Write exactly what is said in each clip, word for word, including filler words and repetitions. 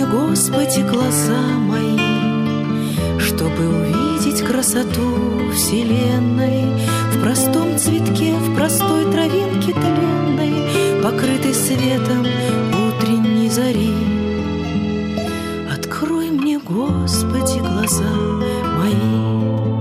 Господи, глаза мои, чтобы увидеть красоту вселенной в простом цветке, в простой травинке тленной, покрытой светом утренней зари. Открой мне, Господи, глаза мои.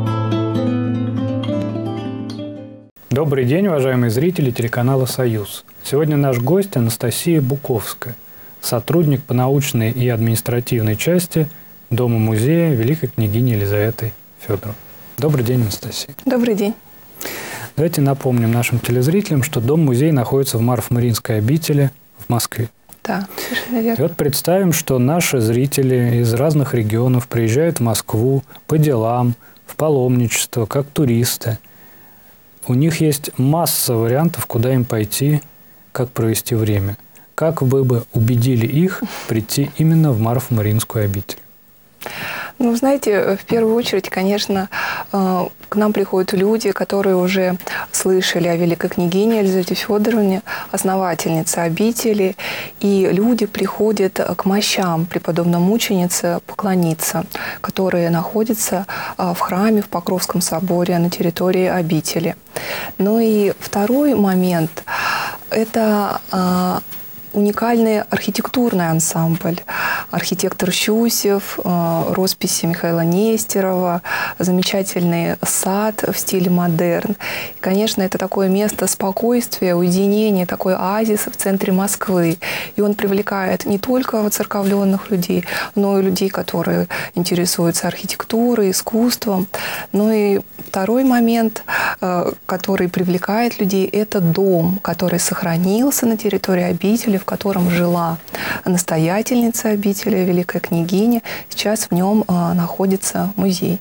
Добрый день, уважаемые зрители телеканала «Союз». Сегодня наш гость Анастасия Буковская, сотрудник по научной и административной части Дома-музея Великой княгини Елизаветы Фёдоровны. Добрый день, Анастасия. Добрый день. Давайте напомним нашим телезрителям, что Дом-музей находится в Марфо-Мариинской обители в Москве. Да, совершенно верно. И вот представим, что наши зрители из разных регионов приезжают в Москву по делам, в паломничество, как туристы. У них есть масса вариантов, куда им пойти, как провести время. Как вы бы убедили их прийти именно в Марфо-Мариинскую обитель? Ну, знаете, в первую очередь, конечно, к нам приходят люди, которые уже слышали о великой княгине Елизавете Фёдоровне, основательнице обители, и люди приходят к мощам преподобной мученицы поклониться, которые находятся в храме в Покровском соборе на территории обители. Ну и второй момент – это уникальный архитектурный ансамбль. Архитектор Щусев, росписи Михаила Нестерова, замечательный сад в стиле модерн. И, конечно, это такое место спокойствия, уединения, такой оазис в центре Москвы. И он привлекает не только воцерковленных людей, но и людей, которые интересуются архитектурой, искусством. Ну и второй момент, который привлекает людей, это дом, который сохранился на территории обители, в котором жила настоятельница обители, великая княгиня. Сейчас в нем а, находится музей.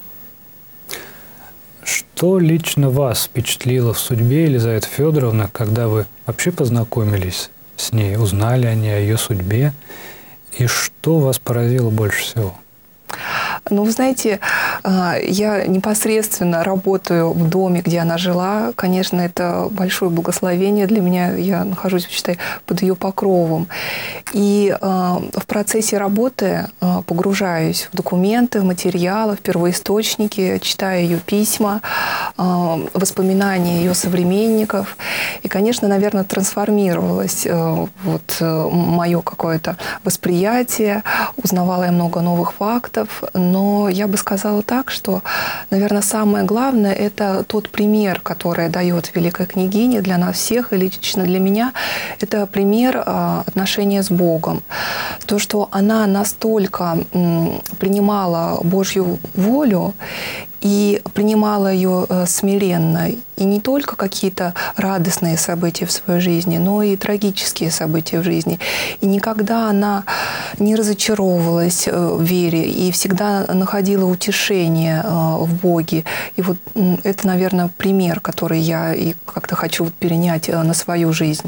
Что лично вас впечатлило в судьбе Елизаветы Фёдоровны, когда вы вообще познакомились с ней, узнали о ней, о ее судьбе? И что вас поразило больше всего? Ну, вы знаете, я непосредственно работаю в доме, где она жила. Конечно, это большое благословение для меня. Я нахожусь, считай, под ее покровом. И в процессе работы погружаюсь в документы, в материалы, в первоисточники, читаю ее письма, воспоминания ее современников. И, конечно, наверное, трансформировалось вот мое какое-то восприятие. Узнавала я много новых фактов. Но я бы сказала так, что, наверное, самое главное – это тот пример, который дает великая княгиня для нас всех, и лично для меня. Это пример отношения с Богом. То, что она настолько принимала Божью волю и принимала ее смиренно. И не только какие-то радостные события в своей жизни, но и трагические события в жизни. И никогда она не разочаровывалась в вере и всегда находила утешение в Боге. И вот это, наверное, пример, который я и как-то хочу перенять на свою жизнь.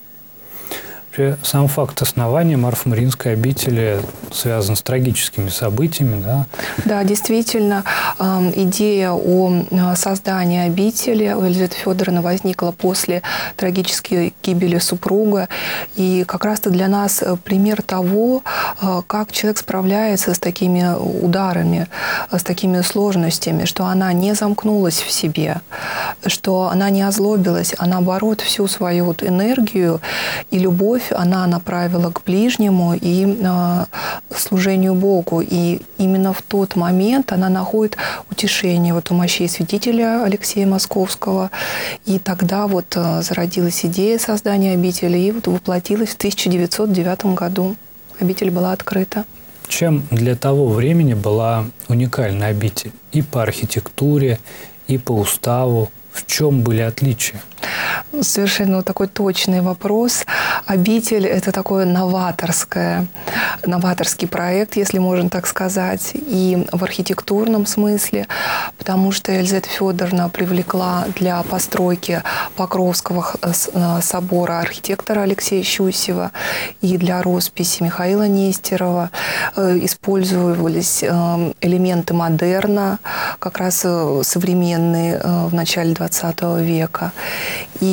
Сам факт основания Марфо-Мариинской обители связан с трагическими событиями, да? Да, действительно, идея о создании обители у Елизаветы Фёдоровны возникла после трагической гибели супруга. И как раз-то для нас пример того, как человек справляется с такими ударами, с такими сложностями, что она не замкнулась в себе, что она не озлобилась, а наоборот всю свою вот энергию и любовь она направила к ближнему и э, служению Богу. И именно в тот момент она находит утешение вот у мощей святителя Алексея Московского. И тогда вот э, зародилась идея создания обители и вот воплотилась в тысяча девятьсот девятом году. Обитель была открыта. Чем для того времени была уникальна обитель? И по архитектуре, и по уставу. В чем были отличия? Совершенно такой точный вопрос. Обитель – это такой новаторское, новаторский проект, если можно так сказать, и в архитектурном смысле, потому что Елизавета Фёдоровна привлекла для постройки Покровского собора архитектора Алексея Щусева и для росписи Михаила Нестерова использовались элементы модерна, как раз современные в начале двадцатого века. И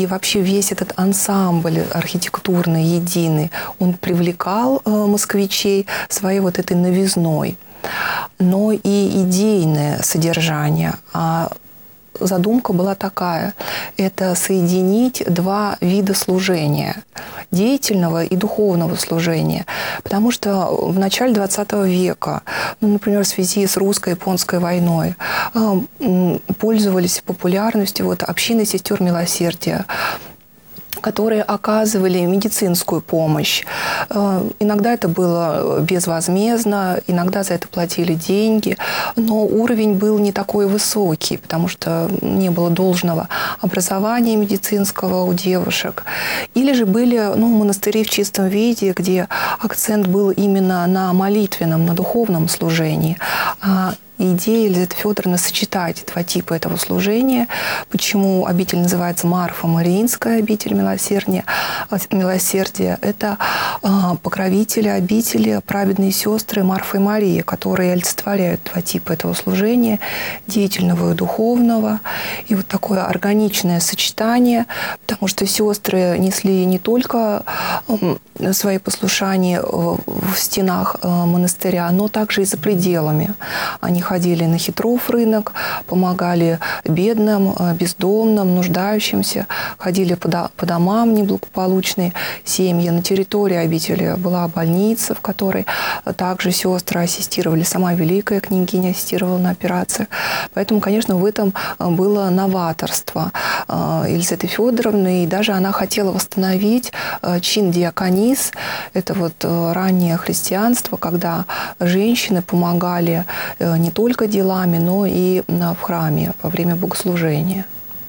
и вообще весь этот ансамбль архитектурный, единый, он привлекал москвичей своей вот этой новизной. Но и идейное содержание. А задумка была такая – это соединить два вида служения – деятельного и духовного служения. Потому что в начале двадцатого века, ну, например, в связи с русско-японской войной, пользовались популярностью вот общины сестер милосердия, которые оказывали медицинскую помощь. Иногда это было безвозмездно, иногда за это платили деньги, но уровень был не такой высокий, потому что не было должного образования медицинского у девушек. Или же были ну, монастыри в чистом виде, где акцент был именно на молитвенном, на духовном служении. Идея Елизаветы Федоровны сочетать два типа этого служения. Почему обитель называется Марфа-Мариинская обитель милосердия? Милосердия – это покровители обители, праведные сестры Марфа и Мария, которые олицетворяют два типа этого служения – деятельного и духовного. И вот такое органичное сочетание, потому что сестры несли не только свои послушания в стенах монастыря, но также и за пределами. Они ходили на Хитров рынок, помогали бедным, бездомным, нуждающимся, ходили по домам неблагополучные семьи. На территории обители была больница, в которой также сестры ассистировали. Сама великая княгиня ассистировала на операциях. Поэтому, конечно, в этом было новаторство Елизаветы Федоровны. И даже она хотела восстановить чин диаконис. Это вот раннее христианство, когда женщины помогали не только делами, но и в храме во время богослужения.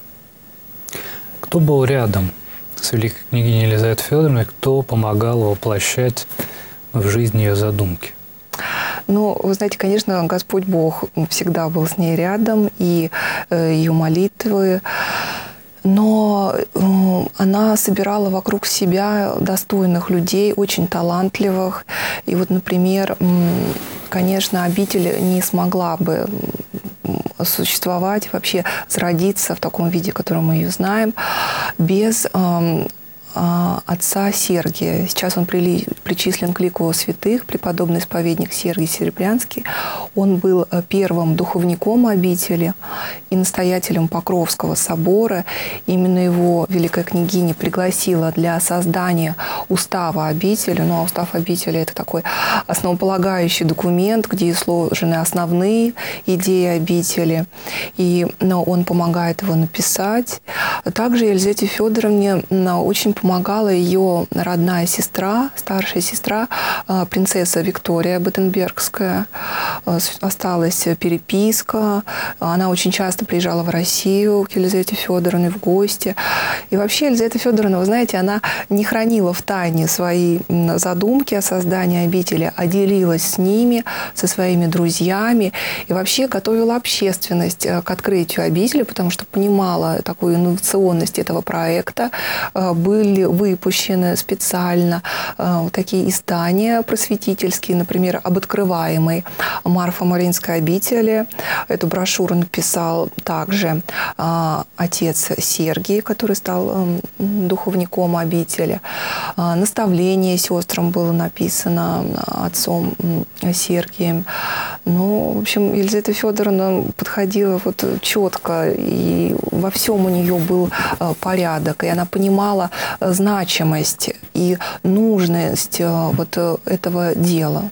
Кто был рядом с великой княгиней Елизаветой Федоровной, кто помогал воплощать в жизнь ее задумки? Ну, вы знаете, конечно, Господь Бог всегда был с ней рядом, и ее молитвы. Но она собирала вокруг себя достойных людей, очень талантливых. И вот, например, конечно, обитель не смогла бы существовать, вообще зародиться в таком виде, в котором мы ее знаем, без отца Сергия. Сейчас он причислен к лику святых, преподобный исповедник Сергий Серебрянский. Он был первым духовником обители и настоятелем Покровского собора. Именно его великая княгиня пригласила для создания устава обители. Ну, а устав обители – это такой основополагающий документ, где изложены основные идеи обители. И ну, он помогает его написать. Также Елизавете Федоровне очень помогала ее родная сестра, старшая сестра, принцесса Виктория Баттенбергская. Осталась переписка. Она очень часто приезжала в Россию к Елизавете Федоровне в гости. И вообще Елизавета Федоровна, вы знаете, она не хранила в тайне свои задумки о создании обители, а делилась с ними, со своими друзьями. И вообще готовила общественность к открытию обители, потому что понимала такую инновационность этого проекта. Были выпущены специально такие издания просветительские, например, об открываемой Марфо-Мариинской обители. Эту брошюру написал также отец Сергий, который стал духовником обители. Наставление сестрам было написано отцом Сергием. Ну, в общем, Елизавета Федоровна подходила вот четко, и во всем у нее был порядок, и она понимала значимость и нужность вот этого дела.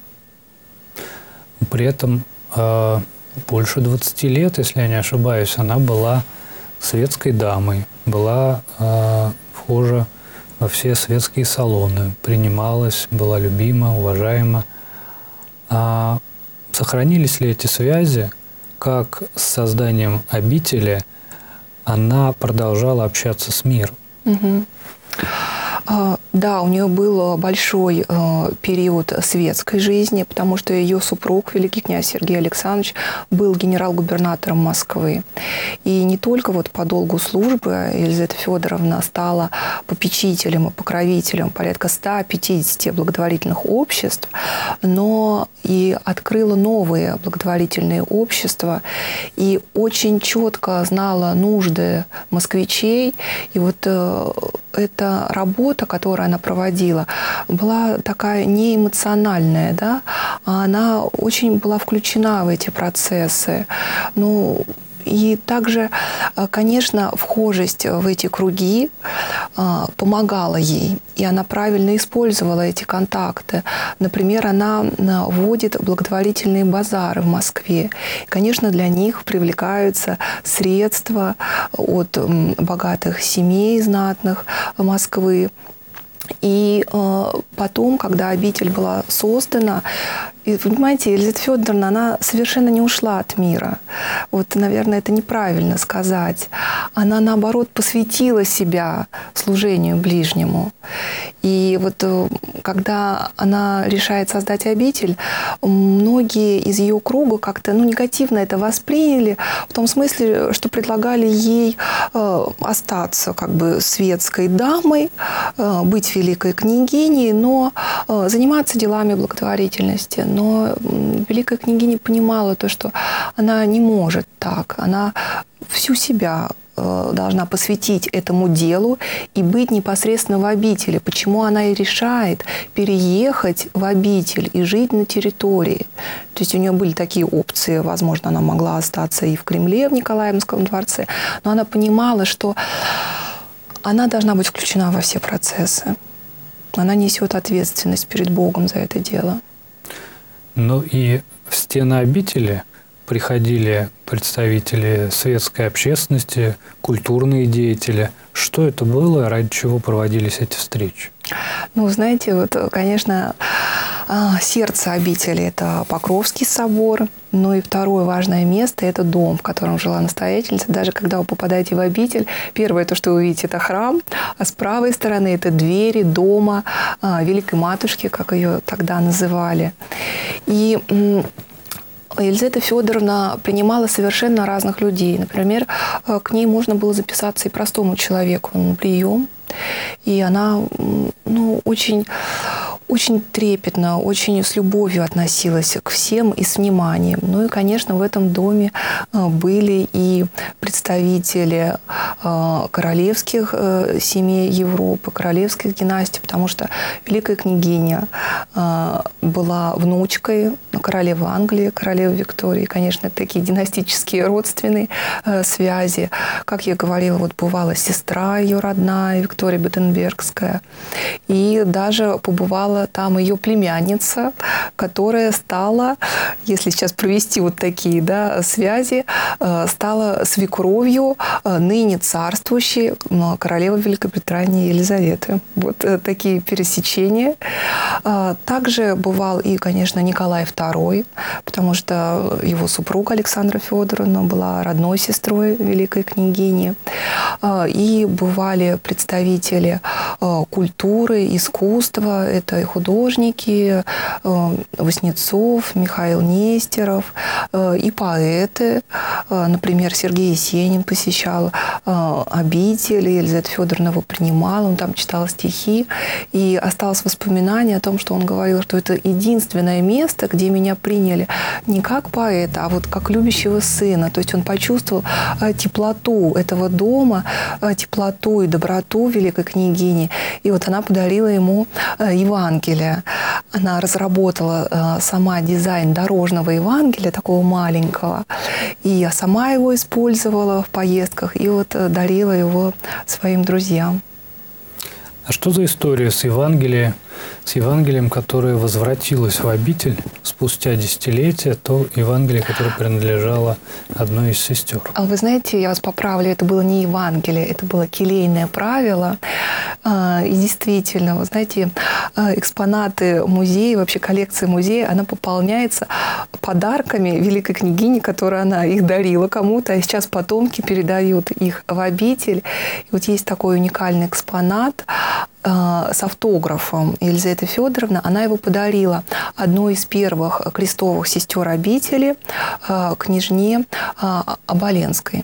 При этом э, больше двадцати лет, если я не ошибаюсь, она была светской дамой, была э, вхожа во все светские салоны, принималась, была любима, уважаема. А сохранились ли эти связи, как с созданием обители она продолжала общаться с миром? Угу. Да, у нее был большой период светской жизни, потому что ее супруг, великий князь Сергей Александрович, был генерал-губернатором Москвы. И не только вот по долгу службы Елизавета Федоровна стала попечителем и покровителем порядка ста пятидесяти благотворительных обществ, но и открыла новые благотворительные общества, и очень четко знала нужды москвичей. И вот э, эта работа, которую она проводила, была такая неэмоциональная, да? Она очень была включена в эти процессы. Ну, и также, конечно, вхожесть в эти круги помогала ей, и она правильно использовала эти контакты. Например, она вводит благотворительные базары в Москве. Конечно, для них привлекаются средства от богатых семей знатных Москвы. И э, потом, когда обитель была создана, и, понимаете, Елизавета Федоровна, она совершенно не ушла от мира. Вот, наверное, это неправильно сказать. Она, наоборот, посвятила себя служению ближнему. И вот когда она решает создать обитель, многие из ее круга как-то ну, негативно это восприняли, в том смысле, что предлагали ей э, остаться как бы светской дамой, э, быть великой княгиней, но э, заниматься делами благотворительности. Но великая княгиня понимала то, что она не может так. Она всю себя э, должна посвятить этому делу и быть непосредственно в обители. Почему она и решает переехать в обитель и жить на территории. То есть у нее были такие опции. Возможно, она могла остаться и в Кремле, в Николаевском дворце. Но она понимала, что она должна быть включена во все процессы. Она несет ответственность перед Богом за это дело. Ну и в стены обители приходили представители светской общественности, культурные деятели. Что это было, ради чего проводились эти встречи? Ну, знаете, вот, конечно, сердце обители – это Покровский собор. Ну и второе важное место – это дом, в котором жила настоятельница. Даже когда вы попадаете в обитель, первое, то, что вы увидите, это храм, а с правой стороны – это двери дома Великой Матушки, как ее тогда называли. И Елизавета Федоровна принимала совершенно разных людей. Например, к ней можно было записаться и простому человеку на прием. И она ну, очень, очень трепетно, очень с любовью относилась к всем и с вниманием. Ну и, конечно, в этом доме были и представители королевских семей Европы, королевских династий, потому что великая княгиня была внучкой королевы Англии, королевы Виктории. Конечно, такие династические родственные связи. Как я говорила, вот бывала сестра ее родная, Виктория Беттенбергская. И даже побывала там ее племянница, которая стала, если сейчас провести вот такие да, связи, стала свекровью ныне царствующей королевы Великобритании Елизаветы. Вот такие пересечения. Также бывал и, конечно, Николай второй, потому что его супруга Александра Федоровна была родной сестрой великой княгини. И бывали представители культуры, искусства. Это и художники, Васнецов, Михаил Нестеров, и поэты. Например, Сергей Есенин посещал обитель, Елизавета Федоровна его принимала, он там читал стихи. И осталось воспоминание о том, что он говорил, что это единственное место, где меня приняли не как поэта, а вот как любящего сына. То есть он почувствовал теплоту этого дома, теплоту и доброту великой княгини. И вот она подарила ему Евангелие. Она разработала сама дизайн дорожного Евангелия, такого маленького. И я сама его использовала в поездках и вот дарила его своим друзьям. А что за история с Евангелием, с Евангелием, которое возвратилось в обитель спустя десятилетия, то Евангелие, которое принадлежало одной из сестер? А вы знаете, я вас поправлю, это было не Евангелие, это было келейное правило. И действительно, вы знаете, экспонаты музея, вообще коллекция музея, она пополняется подарками великой княгини, которые она их дарила кому-то, а сейчас потомки передают их в обитель. И вот есть такой уникальный экспонат. э, с автографом Елизаветы Федоровны. Она его подарила одной из первых крестовых сестер обители, э, княжне э, Оболенской.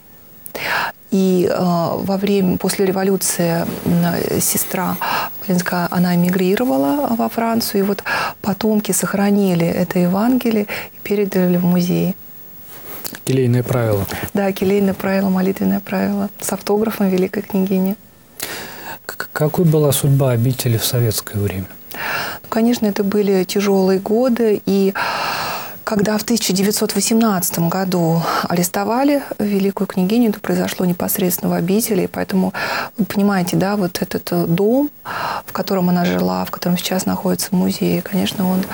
И э, во время, после революции э, сестра Оболенская, она эмигрировала во Францию, и вот потомки сохранили это Евангелие и передали в музей. Келейное правило. Да, келейное правило, молитвенное правило с автографом великой княгини. Какой была судьба обители в советское время? Ну, конечно, это были тяжелые годы, и когда в тысяча девятьсот восемнадцатом году арестовали великую княгиню, это произошло непосредственно в обители, и поэтому, вы понимаете, да, вот этот дом, в котором она жила, в котором сейчас находится музей, конечно, он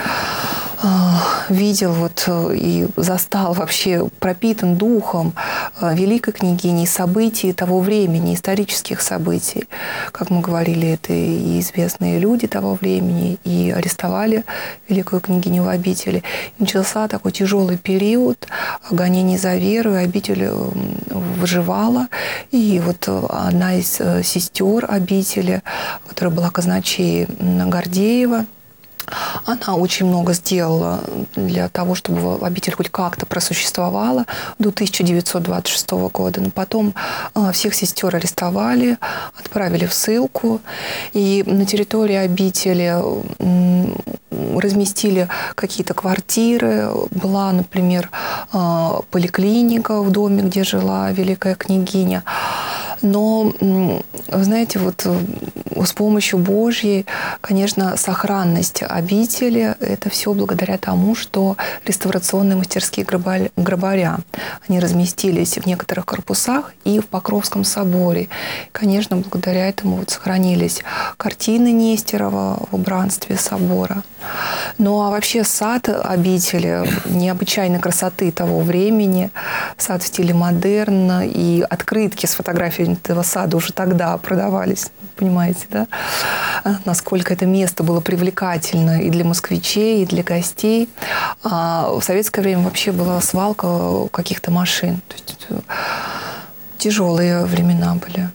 видел вот и застал вообще, пропитан духом великой княгини, событий того времени, исторических событий. Как мы говорили, это и известные люди того времени, и арестовали великую княгиню в обители. И начался такой тяжелый период гонений за веру, и обитель выживала. И вот одна из сестер обители, которая была казначей Гордеева, она очень много сделала для того, чтобы обитель хоть как-то просуществовала до тысяча девятьсот двадцать шестого года. Но потом всех сестер арестовали, отправили в ссылку. И на территории обители разместили какие-то квартиры. Была, например, поликлиника в доме, где жила великая княгиня. Но, вы знаете, вот с помощью Божьей, конечно, сохранность обители – это все благодаря тому, что реставрационные мастерские грабаря, они разместились в некоторых корпусах и в Покровском соборе. Конечно, благодаря этому вот сохранились картины Нестерова в убранстве собора. Ну а вообще сад обители необычайной красоты того времени, сад в стиле модерн, и открытки с фотографией этого сада уже тогда продавались, понимаете, да? Насколько это место было привлекательно и для москвичей, и для гостей. А в советское время вообще была свалка каких-то машин. То есть тяжелые времена были.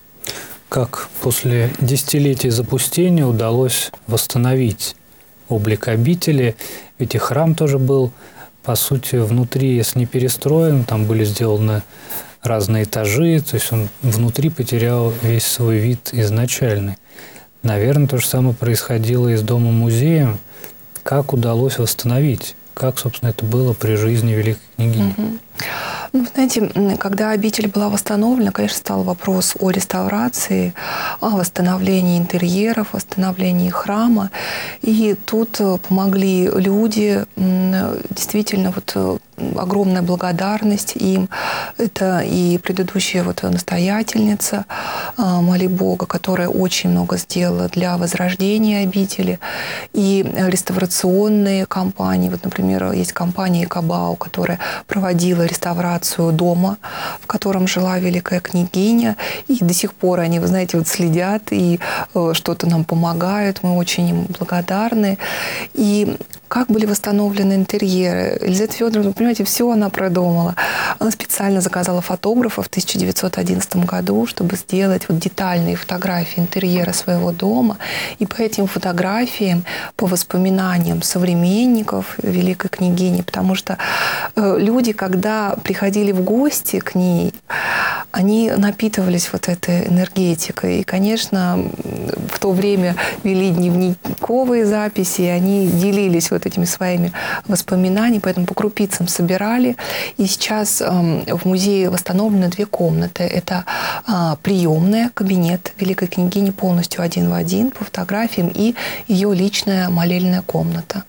Как после десятилетий запустения удалось восстановить облик обители? Ведь и храм тоже был, по сути, внутри, если не перестроен, там были сделаны разные этажи, то есть он внутри потерял весь свой вид изначальный. Наверное, то же самое происходило и с домом-музеем. Как удалось восстановить? Как, собственно, это было при жизни великой княгини? Mm-hmm. Ну, знаете, когда обитель была восстановлена, конечно, стал вопрос о реставрации, о восстановлении интерьеров, восстановлении храма. И тут помогли люди. Действительно, вот огромная благодарность им. Это и предыдущая вот настоятельница, моли Бога, которая очень много сделала для возрождения обители, и реставрационные компании. Вот, например, есть компания «Экобау», которая проводила реставрацию дома, в котором жила великая княгиня. И до сих пор они, вы знаете, вот следят и что-то нам помогают. Мы очень им благодарны. И как были восстановлены интерьеры? Елизавета Федоровна, вы понимаете, все она продумала. Она специально заказала фотографа в тысяча девятьсот одиннадцатом году, чтобы сделать вот детальные фотографии интерьера своего дома. И по этим фотографиям, по воспоминаниям современников великой княгини, потому что люди, когда приходили в гости к ней, они напитывались вот этой энергетикой. И, конечно, в то время вели дневниковые записи, и они делились вот этими своими воспоминаниями, поэтому по крупицам собирали. И сейчас в музее восстановлены две комнаты. Это приемная, кабинет великой княгини полностью один в один по фотографиям, и ее личная молельная комната.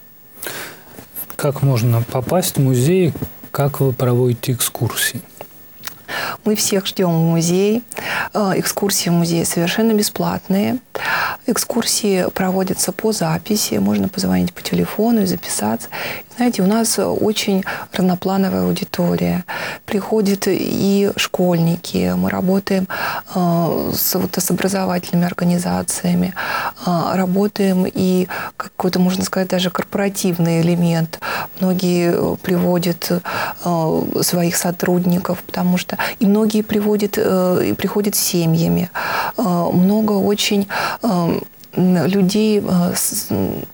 Как можно попасть в музей? Как вы проводите экскурсии? Мы всех ждем в музей. Экскурсии в музее совершенно бесплатные. экскурсии проводятся по записи, можно позвонить по телефону и записаться. Знаете, у нас очень разноплановая аудитория. Приходят и школьники, мы работаем э, с, вот, с образовательными организациями, э, работаем и какой-то, можно сказать, даже корпоративный элемент. Многие приводят э, своих сотрудников, потому что и многие приводят, э, и приходят с семьями. Э, много очень э, людей э, с,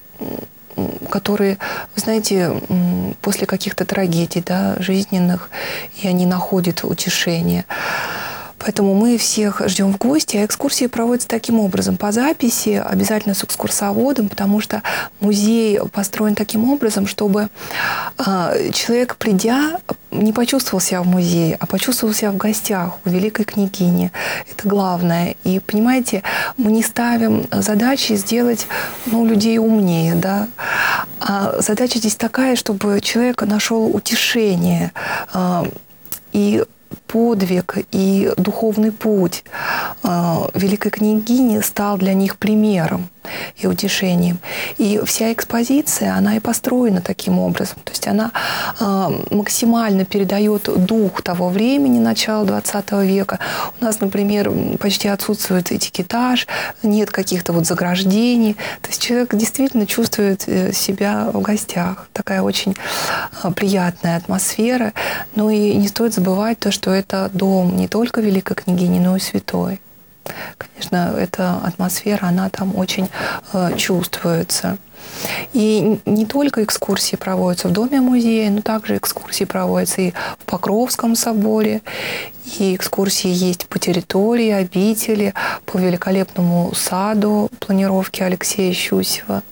которые, вы знаете, после каких-то трагедий, да, жизненных, и они находят утешение. Поэтому мы всех ждем в гости, а экскурсии проводятся таким образом, по записи, обязательно с экскурсоводом, потому что музей построен таким образом, чтобы э, человек, придя, не почувствовал себя в музее, а почувствовал себя в гостях у великой княгини. Это главное. И, понимаете, мы не ставим задачи сделать, ну, людей умнее, да, а задача здесь такая, чтобы человек нашел утешение э, и подвиг и духовный путь э, великой княгини стал для них примером и утешением. И вся экспозиция, она и построена таким образом. То есть она э, максимально передает дух того времени, начала двадцатого века. У нас, например, почти отсутствует этикетаж, нет каких-то вот заграждений. То есть человек действительно чувствует себя в гостях. Такая очень приятная атмосфера. Ну и не стоит забывать то, что это дом не только великой княгини, но и святой. Конечно, эта атмосфера, она там очень э, чувствуется. И не только экскурсии проводятся в доме музея, но также экскурсии проводятся и в Покровском соборе, и экскурсии есть по территории обители, по великолепному саду планировки Алексея Щусева.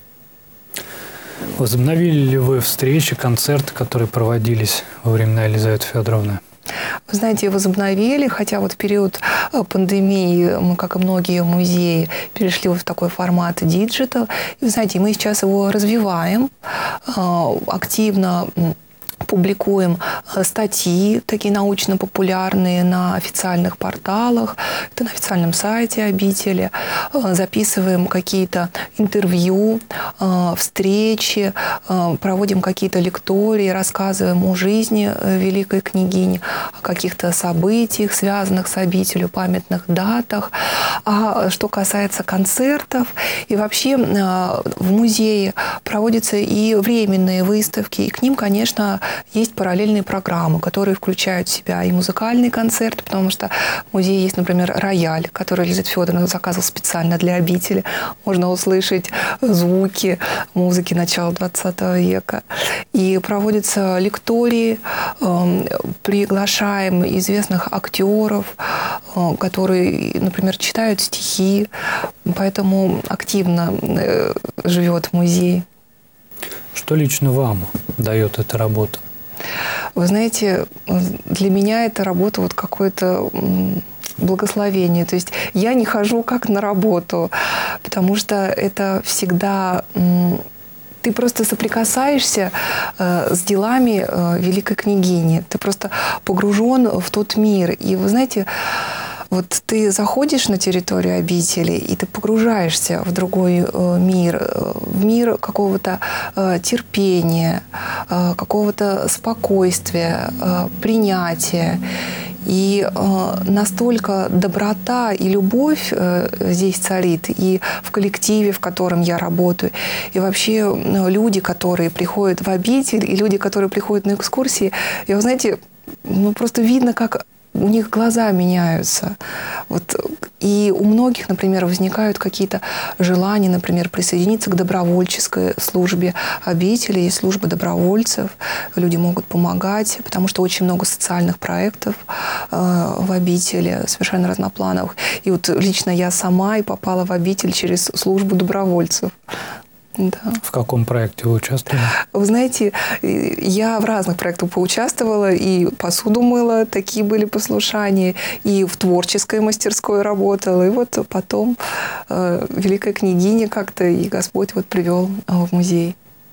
Возобновили ли вы встречи, концерты, которые проводились во времена Елизаветы Федоровны? Вы знаете, возобновили, хотя вот в период пандемии мы, как и многие музеи, перешли в такой формат диджитал. И, вы знаете, мы сейчас его развиваем активно. Публикуем статьи, такие научно-популярные, на официальных порталах, это на официальном сайте обители. Записываем какие-то интервью, встречи, проводим какие-то лектории, рассказываем о жизни великой княгини, о каких-то событиях, связанных с обителью, памятных датах. А что касается концертов, и вообще в музее проводятся и временные выставки, и к ним, конечно, есть параллельные программы, которые включают в себя и музыкальный концерт, потому что в музее есть, например, рояль, который Елизавета Федоровна заказывала специально для обители. Можно услышать звуки музыки начала двадцатого века. И проводятся лектории, приглашаем известных актеров, которые, например, читают стихи, поэтому активно живет музей. Что лично вам дает эта работа? Вы знаете, для меня эта работа вот какое-то благословение. То есть я не хожу как на работу, потому что это всегда... Ты просто соприкасаешься э, с делами э, великой княгини. Ты просто погружен в тот мир. И вы знаете, вот ты заходишь на территорию обители, и ты погружаешься в другой э, мир, в мир какого-то э, терпения, э, какого-то спокойствия, э, принятия. И э, настолько доброта и любовь э, здесь царит, и в коллективе, в котором я работаю, и вообще э, люди, которые приходят в обитель, и люди, которые приходят на экскурсии, и вы знаете, ну, просто видно, как у них глаза меняются. Вот. И у многих, например, возникают какие-то желания, например, присоединиться к добровольческой службе обители. Есть служба добровольцев, люди могут помогать, потому что очень много социальных проектов э, в обители, совершенно разноплановых. И вот лично я сама и попала в обитель через службу добровольцев. Да. В каком проекте вы участвовали? Вы знаете, я в разных проектах поучаствовала, и посуду мыла, такие были послушания, и в творческой мастерской работала, и вот потом э, великая княгиня как-то, и Господь вот привел в музей.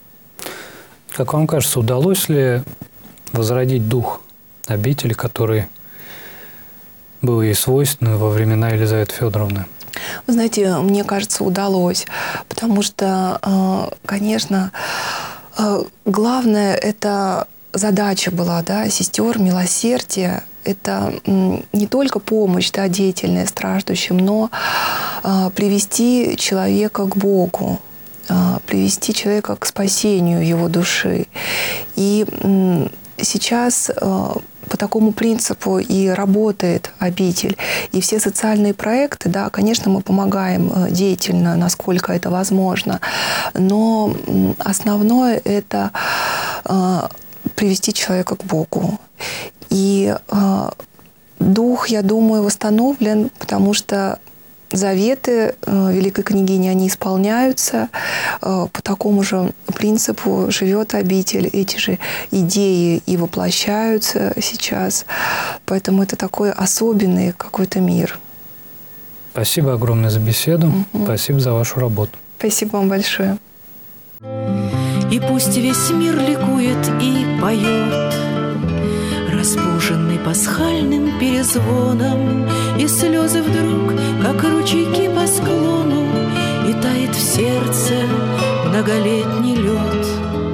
Как вам кажется, удалось ли возродить дух обители, который был ей свойственен во времена Елизаветы Федоровны? Вы знаете, мне кажется, удалось, потому что, конечно, главное это задача была, да, сестер, милосердие. Это не только помощь, да, деятельная страждущим, но привести человека к Богу, привести человека к спасению его души. И сейчас по такому принципу и работает обитель. И все социальные проекты, да, конечно, мы помогаем деятельно, насколько это возможно, но основное – это привести человека к Богу. И дух, я думаю, восстановлен, потому что заветы великой княгини, они исполняются. По такому же принципу живет обитель. Эти же идеи и воплощаются сейчас. Поэтому это такой особенный какой-то мир. Спасибо огромное за беседу. Угу. Спасибо за вашу работу. Спасибо вам большое. И пусть весь мир ликует и поет, разбуженный пасхальным перезвоном, и слезы вдруг, как ручейки по склону, и тает в сердце многолетний лед.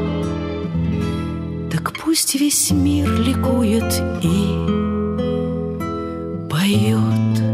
Так пусть весь мир ликует и поет.